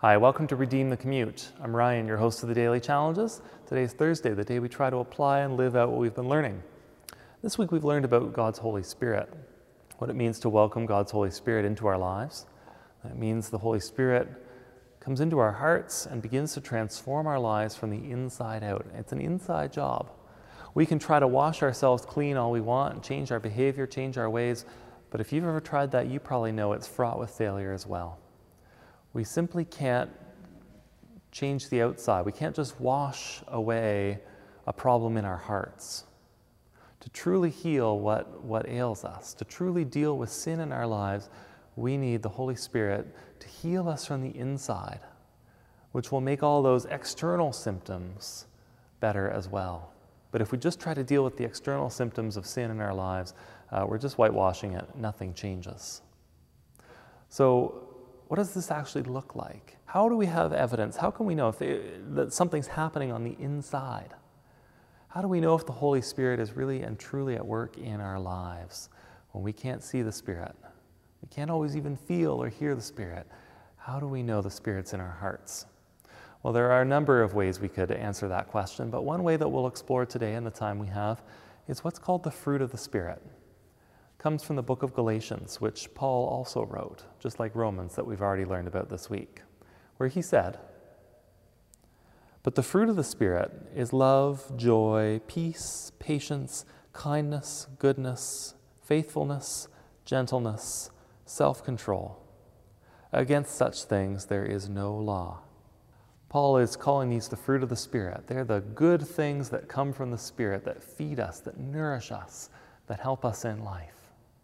Hi, welcome to Redeem the Commute. I'm Ryan, your host of the Daily Challenges. Today's Thursday, the day we try to apply and live out what we've been learning. This week we've learned about God's Holy Spirit, what it means to welcome God's Holy Spirit into our lives. That means the Holy Spirit comes into our hearts and begins to transform our lives from the inside out. It's an inside job. We can try to wash ourselves clean all we want, change our behavior, change our ways, but if you've ever tried that, you probably know it's fraught with failure as well. We simply can't change the outside. We can't just wash away a problem in our hearts. To truly heal what ails us, to truly deal with sin in our lives, we need the Holy Spirit to heal us from the inside, which will make all those external symptoms better as well. But if we just try to deal with the external symptoms of sin in our lives, we're just whitewashing it. Nothing changes. So, what does this actually look like? How do we have evidence? How can we know that something's happening on the inside? How do we know if the Holy Spirit is really and truly at work in our lives when we can't see the Spirit? We can't always even feel or hear the Spirit. How do we know the Spirit's in our hearts? Well, there are a number of ways we could answer that question, but one way that we'll explore today in the time we have is what's called the fruit of the Spirit. Comes from the book of Galatians, which Paul also wrote, just like Romans that we've already learned about this week, where he said, "But the fruit of the Spirit is love, joy, peace, patience, kindness, goodness, faithfulness, gentleness, self-control. Against such things there is no law." Paul is calling these the fruit of the Spirit. They're the good things that come from the Spirit, that feed us, that nourish us, that help us in life.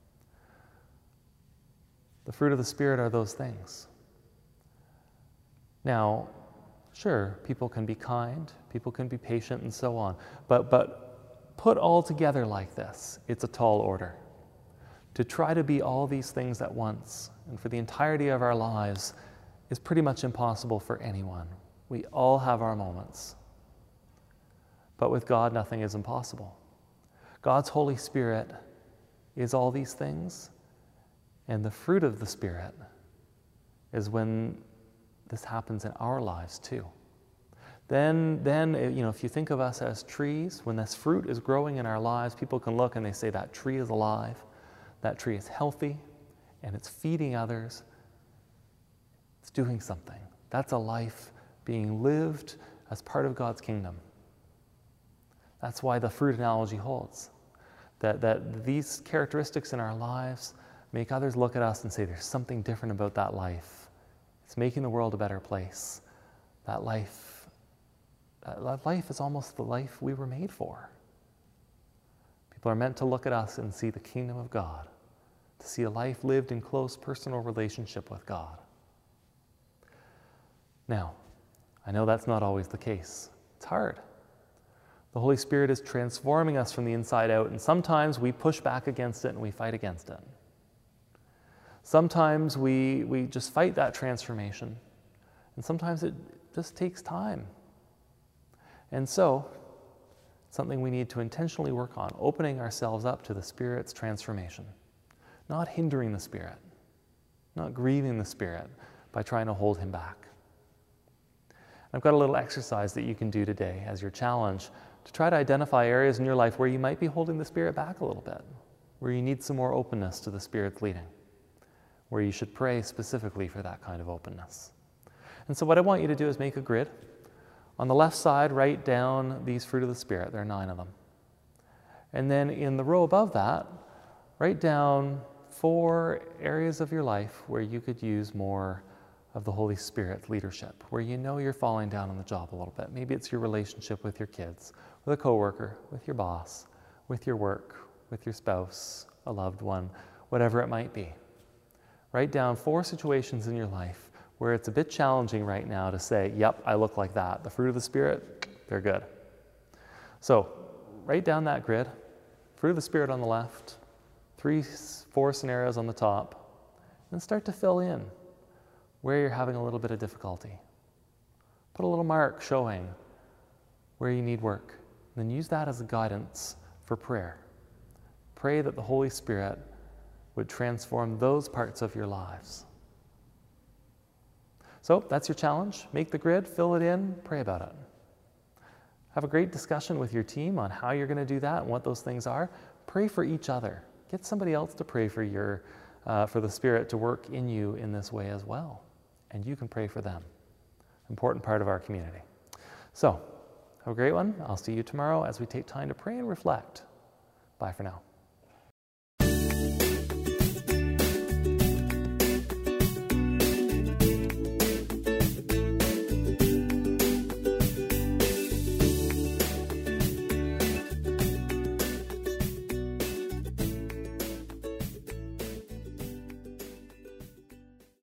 The fruit of the Spirit are those things. Now, sure, people can be kind, people can be patient and so on, but put all together like this, it's a tall order. To try to be all these things at once and for the entirety of our lives is pretty much impossible for anyone. We all have our moments. But with God, nothing is impossible. God's Holy Spirit is all these things, and the fruit of the Spirit is when this happens in our lives too. Then, if you think of us as trees, when this fruit is growing in our lives, people can look and they say that tree is alive, that tree is healthy, and it's feeding others. It's doing something. That's a life being lived as part of God's kingdom. That's why the fruit analogy holds. That these characteristics in our lives make others look at us and say, there's something different about that life. It's making the world a better place. That life is almost the life we were made for. People are meant to look at us and see the kingdom of God, to see a life lived in close personal relationship with God. Now, I know that's not always the case. It's hard. The Holy Spirit is transforming us from the inside out, and sometimes we push back against it and we fight against it. Sometimes we just fight that transformation, and sometimes it just takes time. And so, it's something we need to intentionally work on, opening ourselves up to the Spirit's transformation, not hindering the Spirit, not grieving the Spirit by trying to hold Him back. I've got a little exercise that you can do today as your challenge to try to identify areas in your life where you might be holding the Spirit back a little bit, where you need some more openness to the Spirit's leading, where you should pray specifically for that kind of openness. And so what I want you to do is make a grid. On the left side, write down these fruit of the Spirit. There are 9 of them. And then in the row above that, write down 4 areas of your life where you could use more of the Holy Spirit's leadership, where you know you're falling down on the job a little bit. Maybe it's your relationship with your kids, with a coworker, with your boss, with your work, with your spouse, a loved one, whatever it might be. Write down 4 situations in your life where it's a bit challenging right now to say, yep, I look like that. The fruit of the Spirit, they're good. So write down that grid, fruit of the Spirit on the left, 4 scenarios on the top, and start to fill in where you're having a little bit of difficulty. Put a little mark showing where you need work. And then use that as a guidance for prayer. Pray that the Holy Spirit would transform those parts of your lives. So that's your challenge. Make the grid, fill it in, pray about it. Have a great discussion with your team on how you're going to do that and what those things are. Pray for each other. Get somebody else to pray for for the Spirit to work in you in this way as well. And you can pray for them. Important part of our community. So, have a great one. I'll see you tomorrow as we take time to pray and reflect. Bye for now.